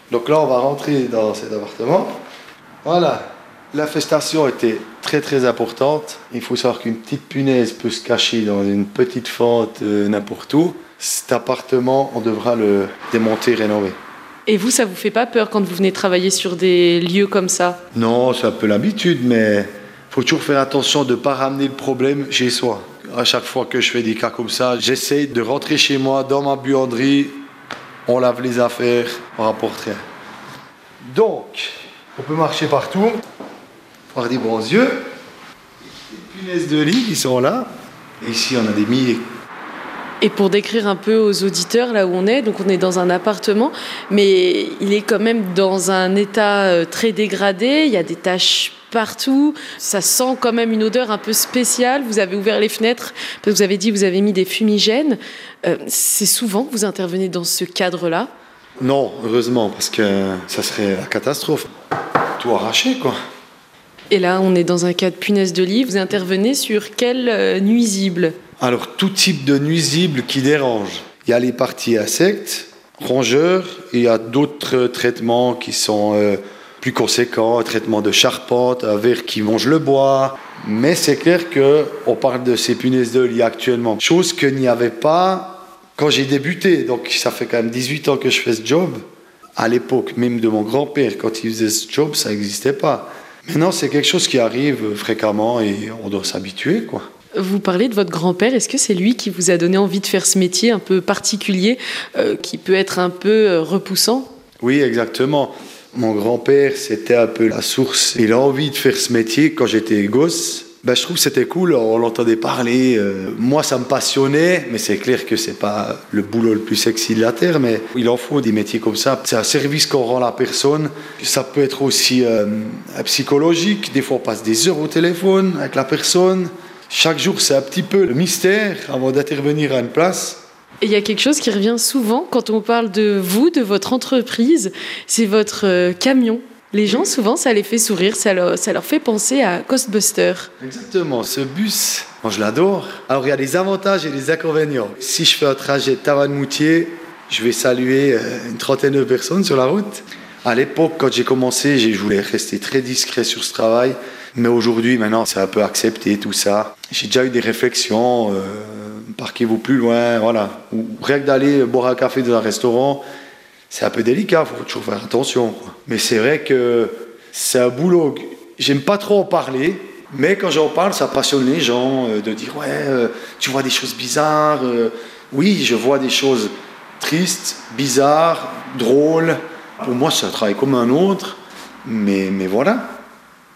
Donc là, on va rentrer dans cet appartement. Voilà. L'infestation était très très importante. Il faut savoir qu'une petite punaise peut se cacher dans une petite fente n'importe où. Cet appartement, on devra le démonter, rénover. Et vous, ça vous fait pas peur quand vous venez travailler sur des lieux comme ça? Non, c'est un peu l'habitude, mais il faut toujours faire attention de ne pas ramener le problème chez soi. À chaque fois que je fais des cas comme ça, j'essaye de rentrer chez moi, dans ma buanderie, on lave les affaires, on rapporte rien. Donc, on peut marcher partout, avoir des bons yeux. Les punaises de lit qui sont là. Et ici, on a des milliers. Et pour décrire un peu aux auditeurs là où on est, donc on est dans un appartement, mais il est quand même dans un état très dégradé, il y a des taches partout, ça sent quand même une odeur un peu spéciale. Vous avez ouvert les fenêtres, parce que vous avez dit que vous avez mis des fumigènes. C'est souvent que vous intervenez dans ce cadre-là? Non, heureusement, parce que ça serait la catastrophe. Tout arraché, quoi. Et là, on est dans un cas de punaise de lit. Vous intervenez sur quel nuisible? Alors, tout type de nuisibles qui dérangent. Il y a les parties insectes, rongeurs, et il y a d'autres traitements qui sont plus conséquents, traitements de charpente, un ver qui mange le bois. Mais c'est clair qu'on parle de ces punaises de lit actuellement. Chose qu'il n'y avait pas quand j'ai débuté. Donc, ça fait quand même 18 ans que je fais ce job. À l'époque, même de mon grand-père, quand il faisait ce job, ça n'existait pas. Maintenant, c'est quelque chose qui arrive fréquemment et on doit s'habituer, quoi. Vous parlez de votre grand-père, est-ce que c'est lui qui vous a donné envie de faire ce métier un peu particulier, qui peut être un peu repoussant? Oui, exactement. Mon grand-père, c'était un peu la source. Il a envie de faire ce métier quand j'étais gosse. Je trouve que c'était cool, on l'entendait parler. Moi, ça me passionnait, mais c'est clair que c'est pas le boulot le plus sexy de la Terre, mais il en faut des métiers comme ça. C'est un service qu'on rend à la personne. Ça peut être aussi psychologique. Des fois, on passe des heures au téléphone avec la personne. Chaque jour, c'est un petit peu le mystère avant d'intervenir à une place. Et il y a quelque chose qui revient souvent quand on parle de vous, de votre entreprise, c'est votre camion. Les gens, souvent, ça les fait sourire, ça leur fait penser à Ghostbuster. Exactement, ce bus, moi je l'adore. Alors il y a des avantages et des inconvénients. Si je fais un trajet de Tavannes-Moutier, je vais saluer une trentaine de personnes sur la route. À l'époque, quand j'ai commencé, je voulais rester très discret sur ce travail. Mais aujourd'hui, maintenant, c'est un peu accepté tout ça. J'ai déjà eu des réflexions, parquez-vous plus loin, voilà. Ou rien que d'aller boire un café dans un restaurant, c'est un peu délicat, il faut toujours faire attention, quoi. Mais c'est vrai que c'est un boulot, j'aime pas trop en parler, mais quand j'en parle, ça passionne les gens, de dire tu vois des choses bizarres. Oui, je vois des choses tristes, bizarres, drôles. Pour moi, c'est un travail comme un autre, mais voilà.